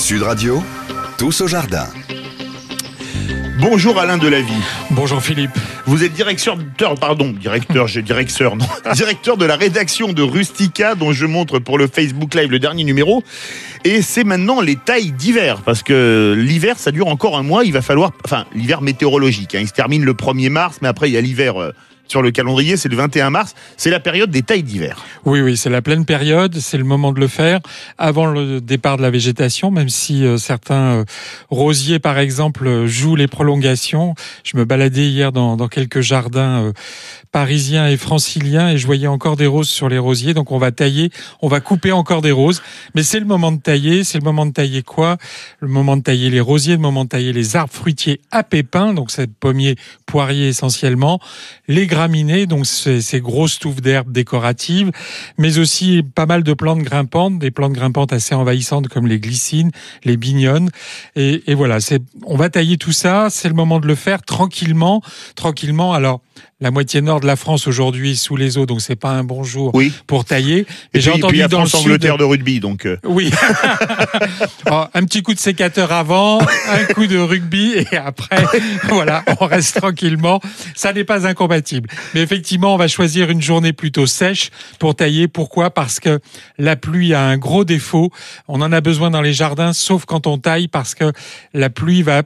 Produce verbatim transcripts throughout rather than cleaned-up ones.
Sud Radio, tous au jardin. Bonjour Alain Delavie. Bonjour Philippe. Vous êtes directeur, pardon, directeur, j'ai directeur, non, directeur de la rédaction de Rustica, dont je montre pour le Facebook Live le dernier numéro. Et c'est maintenant les tailles d'hiver, parce que l'hiver, ça dure encore un mois. Il va falloir, enfin, l'hiver météorologique, hein, il se termine le premier mars, mais après il y a l'hiver. Euh, Sur le calendrier, c'est le vingt et un mars, c'est la période des tailles d'hiver. Oui, oui, c'est la pleine période, c'est le moment de le faire, avant le départ de la végétation, même si euh, certains euh, rosiers, par exemple, jouent les prolongations. Je me baladais hier dans, dans quelques jardins euh, parisiens et franciliens et je voyais encore des roses sur les rosiers, donc on va tailler, on va couper encore des roses. Mais c'est le moment de tailler, c'est le moment de tailler quoi ? Le moment de tailler les rosiers, le moment de tailler les arbres fruitiers à pépins, donc c'est pommiers, poiriers essentiellement, les graminées, donc ces, ces grosses touffes d'herbes décoratives, mais aussi pas mal de plantes grimpantes, des plantes grimpantes assez envahissantes comme les glycines, les bignonnes. Et, et voilà, c'est, on va tailler tout ça, c'est le moment de le faire tranquillement, tranquillement. Alors, la moitié nord de la France aujourd'hui sous les eaux, donc c'est pas un bon jour oui. pour tailler. Et, et j'ai puis, entendu puis la dans France, le Angleterre sud... de rugby, donc. Euh... Oui. Alors, un petit coup de sécateur avant, un coup de rugby et après, voilà, on reste tranquillement. Ça n'est pas incompatible. Mais effectivement, on va choisir une journée plutôt sèche pour tailler. Pourquoi ? Parce que la pluie a un gros défaut. On en a besoin dans les jardins, sauf quand on taille, parce que la pluie va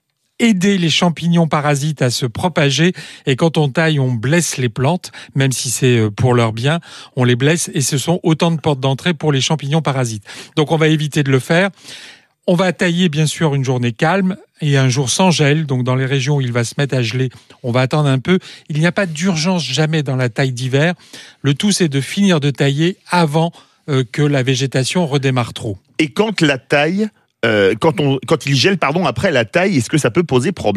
aider les champignons parasites à se propager, et quand on taille, on blesse les plantes, même si c'est pour leur bien, on les blesse, et ce sont autant de portes d'entrée pour les champignons parasites. Donc on va éviter de le faire. On va tailler bien sûr une journée calme et un jour sans gel, donc dans les régions où il va se mettre à geler, on va attendre un peu. Il n'y a pas d'urgence jamais dans la taille d'hiver. Le tout, c'est de finir de tailler avant euh, que la végétation redémarre trop. Et quand la taille Euh, quand, on, quand il gèle pardon, après la taille, est-ce que ça peut poser problème ?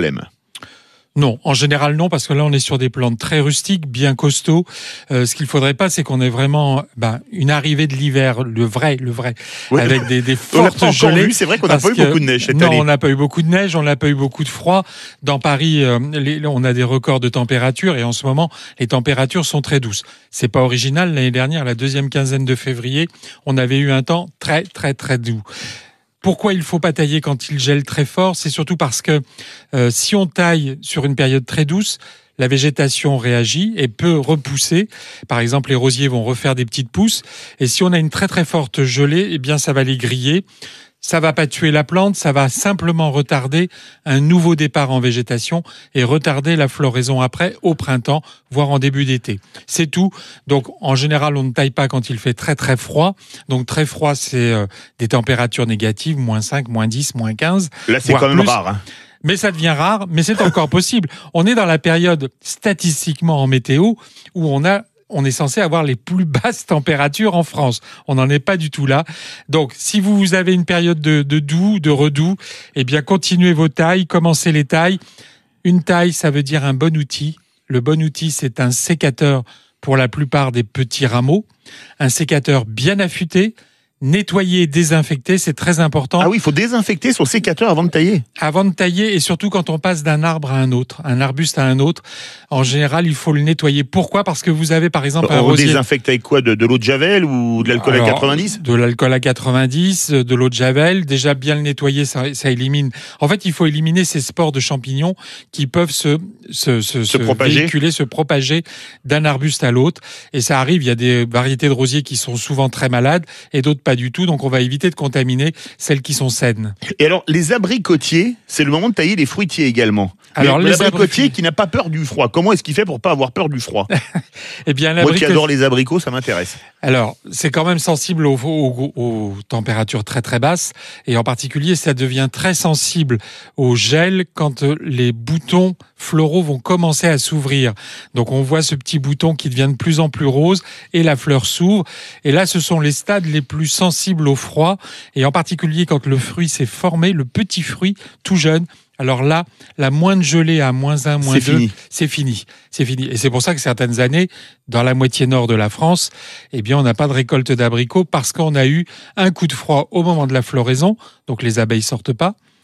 Non, en général non, parce que là on est sur des plantes très rustiques, bien costauds. Euh, ce qu'il faudrait pas, c'est qu'on ait vraiment ben, une arrivée de l'hiver, le vrai, le vrai, oui. avec des, des fortes gelées. Vu, c'est vrai qu'on n'a pas eu beaucoup de neige cette non, année. Non, on n'a pas eu beaucoup de neige, on n'a pas eu beaucoup de froid. Dans Paris, euh, les, on a des records de température et en ce moment, les températures sont très douces. C'est pas original. L'année dernière, la deuxième quinzaine de février, on avait eu un temps très, très, très doux. Pourquoi il ne faut pas tailler quand il gèle très fort ? C'est surtout parce que euh, si on taille sur une période très douce, la végétation réagit et peut repousser. Par exemple, les rosiers vont refaire des petites pousses. Et si on a une très très forte gelée, eh bien ça va les griller. Ça va pas tuer la plante, ça va simplement retarder un nouveau départ en végétation et retarder la floraison après, au printemps, voire en début d'été. C'est tout. Donc, en général, on ne taille pas quand il fait très très froid. Donc, très froid, c'est euh, des températures négatives, moins cinq, moins dix, moins quinze. Là, c'est quand même plus. rare. Hein. Mais ça devient rare, mais c'est encore possible. On est dans la période, statistiquement en météo, où on a on est censé avoir les plus basses températures en France. On n'en est pas du tout là. Donc, si vous avez une période de, de doux, de redoux, eh bien, continuez vos tailles, commencez les tailles. Une taille, ça veut dire un bon outil. Le bon outil, c'est un sécateur pour la plupart des petits rameaux. Un sécateur bien affûté, nettoyer, désinfecter, c'est très important. Ah oui, il faut désinfecter son sécateur avant de tailler. Avant de tailler, et surtout quand on passe d'un arbre à un autre, un arbuste à un autre, en général, il faut le nettoyer. Pourquoi ? Parce que vous avez par exemple on un rosier... On désinfecte avec quoi ? De, de l'eau de Javel ou de l'alcool Alors, à quatre-vingt-dix ? De l'alcool à quatre-vingt-dix, de l'eau de Javel. Déjà bien le nettoyer, ça, ça élimine... En fait, il faut éliminer ces spores de champignons qui peuvent se, se, se, se, se propager. véhiculer, se propager d'un arbuste à l'autre. Et ça arrive, il y a des variétés de rosiers qui sont souvent très malades et d'autres pas du tout, donc on va éviter de contaminer celles qui sont saines. Et alors, les abricotiers, c'est le moment de tailler les fruitiers également. Alors, mais l'abricotier abri... qui n'a pas peur du froid, comment est-ce qu'il fait pour pas avoir peur du froid ? Eh bien, moi qui adore les abricots, ça m'intéresse. Alors, c'est quand même sensible aux, aux, aux températures très très basses, et en particulier, ça devient très sensible au gel quand les boutons floraux vont commencer à s'ouvrir. Donc, on voit ce petit bouton qui devient de plus en plus rose, et la fleur s'ouvre. Et là, ce sont les stades les plus sensibles au froid, et en particulier quand le fruit s'est formé, le petit fruit tout jeune. Alors là, la moindre gelée à moins un, moins deux, c'est fini. C'est fini. Et c'est pour ça que certaines années, dans la moitié nord de la France, eh bien, on n'a pas de récolte d'abricots parce qu'on a eu un coup de froid au moment de la floraison. Donc les abeilles sortent pas.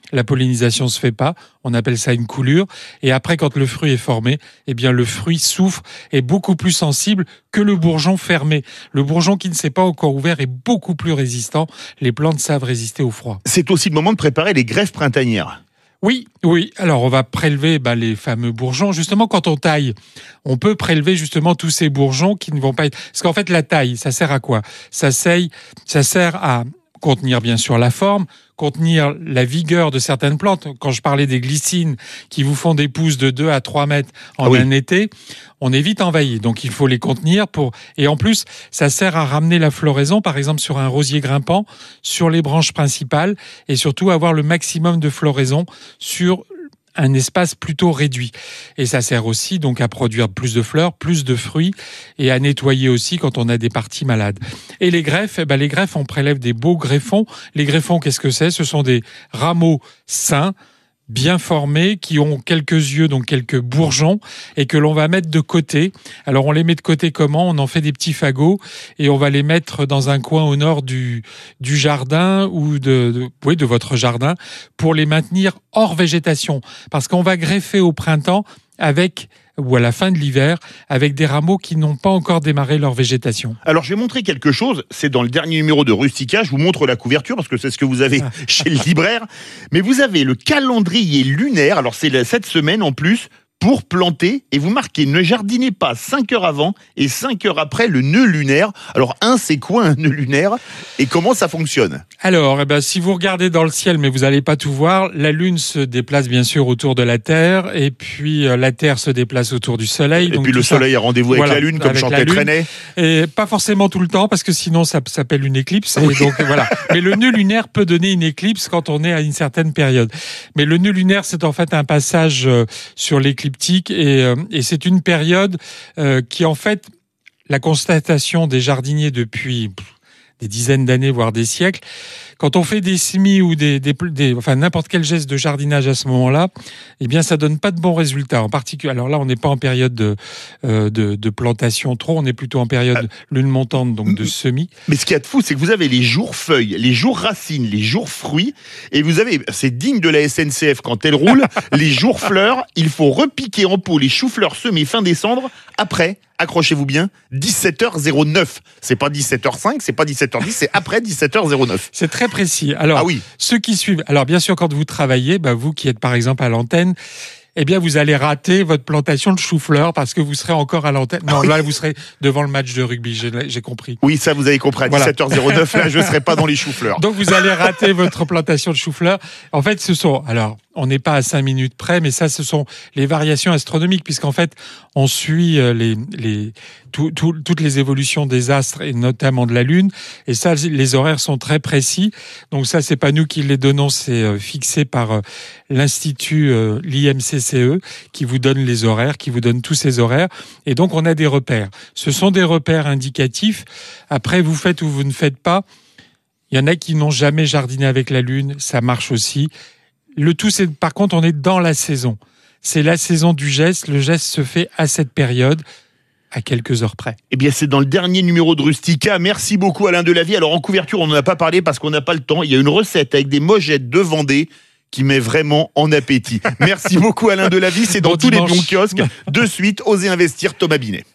la pollinisation se fait pas, on appelle ça une coulure. Et après, quand le fruit est formé, eh bien le fruit souffre, est beaucoup plus sensible que le bourgeon fermé. Le bourgeon qui ne s'est pas encore ouvert est beaucoup plus résistant. Les plantes savent résister au froid. C'est aussi le moment de préparer les greffes printanières. Oui, oui. Alors, on va prélever bah, les fameux bourgeons. Justement, quand on taille, on peut prélever justement tous ces bourgeons qui ne vont pas être... Parce qu'en fait, la taille, ça sert à quoi ? Ça sert, ça sert à contenir bien sûr la forme, contenir la vigueur de certaines plantes. Quand je parlais des glycines qui vous font des pousses de deux à trois mètres en ah oui. un été, on est vite envahi. Donc il faut les contenir pour. Et en plus, ça sert à ramener la floraison, par exemple sur un rosier grimpant, sur les branches principales, et surtout avoir le maximum de floraison sur un espace plutôt réduit. Et ça sert aussi donc à produire plus de fleurs, plus de fruits et à nettoyer aussi quand on a des parties malades. Et les greffes, eh ben les greffes, on prélève des beaux greffons. Les greffons, qu'est-ce que c'est ? Ce sont des rameaux sains, bien formés, qui ont quelques yeux, donc quelques bourgeons, et que l'on va mettre de côté. Alors on les met de côté comment ? On en fait des petits fagots et on va les mettre dans un coin au nord du du jardin ou de, de oui de votre jardin pour les maintenir hors végétation, parce qu'on va greffer au printemps avec ou à la fin de l'hiver, avec des rameaux qui n'ont pas encore démarré leur végétation. Alors, je vais montrer quelque chose. C'est dans le dernier numéro de Rustica. Je vous montre la couverture parce que c'est ce que vous avez ah. chez le libraire. Mais vous avez le calendrier lunaire. Alors, c'est cette semaine en plus pour planter. Et vous marquez, ne jardinez pas cinq heures avant et cinq heures après le nœud lunaire. Alors, un, c'est quoi un nœud lunaire et comment ça fonctionne ? Alors, eh ben, si vous regardez dans le ciel, mais vous n'allez pas tout voir, la Lune se déplace bien sûr autour de la Terre, et puis euh, la Terre se déplace autour du Soleil. Et donc puis le Soleil ça, a rendez-vous voilà, avec la Lune, comme chantait Trenet. Et pas forcément tout le temps, parce que sinon ça s'appelle une éclipse. Oui. Et donc voilà. Mais le nœud lunaire peut donner une éclipse quand on est à une certaine période. Mais le nœud lunaire, c'est en fait un passage euh, sur l'écliptique, et, euh, et c'est une période euh, qui en fait, la constatation des jardiniers depuis pff, des dizaines d'années, voire des siècles. Quand on fait des semis ou des, des, des, enfin n'importe quel geste de jardinage à ce moment-là, eh bien ça donne pas de bons résultats. En particulier, alors là on n'est pas en période de, euh, de de plantation trop, on est plutôt en période euh, lune montante, donc de semis. Mais ce qu'il y a de fou, c'est que vous avez les jours feuilles, les jours racines, les jours fruits, et vous avez, c'est digne de la S N C F quand elle roule, les jours fleurs. Il faut repiquer en pot les choux-fleurs semés fin décembre. Après, accrochez-vous bien, dix-sept heures zéro neuf. C'est pas dix-sept heures cinq, c'est pas dix-sept heures dix, c'est après dix-sept heures zéro neuf. C'est très précis. Alors, ah oui. Ceux qui suivent, alors bien sûr, quand vous travaillez, bah, vous qui êtes par exemple à l'antenne, eh bien, vous allez rater votre plantation de chou-fleur parce que vous serez encore à l'antenne. Non, oui. Là, vous serez devant le match de rugby, j'ai, j'ai compris. Oui, ça, vous avez compris. À dix-sept heures zéro neuf, voilà. Là, je ne serai pas dans les choux-fleurs. Donc, vous allez rater votre plantation de chou-fleur. En fait, ce sont, alors, on n'est pas à cinq minutes près, mais ça, ce sont les variations astronomiques, puisqu'en fait, on suit les, les, tout, tout, toutes les évolutions des astres et notamment de la Lune. Et ça, les horaires sont très précis. Donc ça, c'est pas nous qui les donnons, c'est fixé par l'Institut, l'I M C C E, qui vous donne les horaires, qui vous donne tous ces horaires. Et donc, on a des repères. Ce sont des repères indicatifs. Après, vous faites ou vous ne faites pas. Il y en a qui n'ont jamais jardiné avec la Lune. Ça marche aussi. Le tout, c'est, par contre, on est dans la saison. C'est la saison du geste. Le geste se fait à cette période, à quelques heures près. Eh bien, c'est dans le dernier numéro de Rustica. Merci beaucoup, Alain Delavier. Alors, en couverture, on n'en a pas parlé parce qu'on n'a pas le temps. Il y a une recette avec des mogettes de Vendée qui met vraiment en appétit. Merci beaucoup, Alain Delavier. C'est dans bon tous dimanche. Les bons kiosques. De suite, Osez investir, Thomas Binet.